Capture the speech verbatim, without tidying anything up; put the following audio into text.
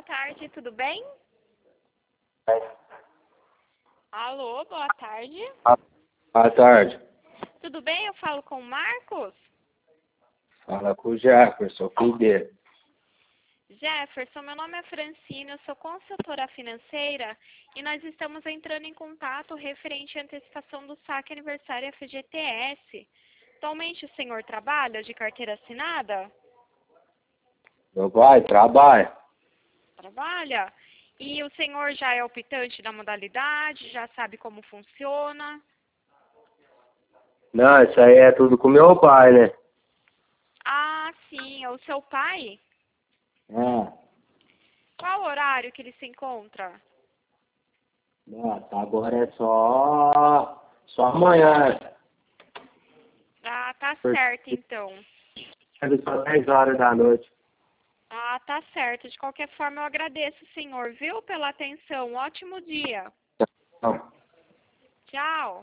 boa tarde, tudo bem? Alô, boa tarde. Boa tarde. Tudo bem? Eu falo com o Marcos? Fala com o Jefferson, filho dele. Jefferson, meu nome é Francine, eu sou consultora financeira e nós estamos entrando em contato referente à antecipação do saque aniversário F G T S. Atualmente o senhor trabalha de carteira assinada? Meu pai trabalha. Trabalha? E o senhor já é optante da modalidade, já sabe como funciona? Não, isso aí é tudo com meu pai, né? Ah, sim, é o seu pai? É. Qual horário que ele se encontra? Não, tá, agora é só... Só amanhã. Ah, tá Por- certo então. Só dez horas da noite. Ah, tá certo. De qualquer forma, eu agradeço, senhor, viu, pela atenção. Um ótimo dia. Não. Tchau.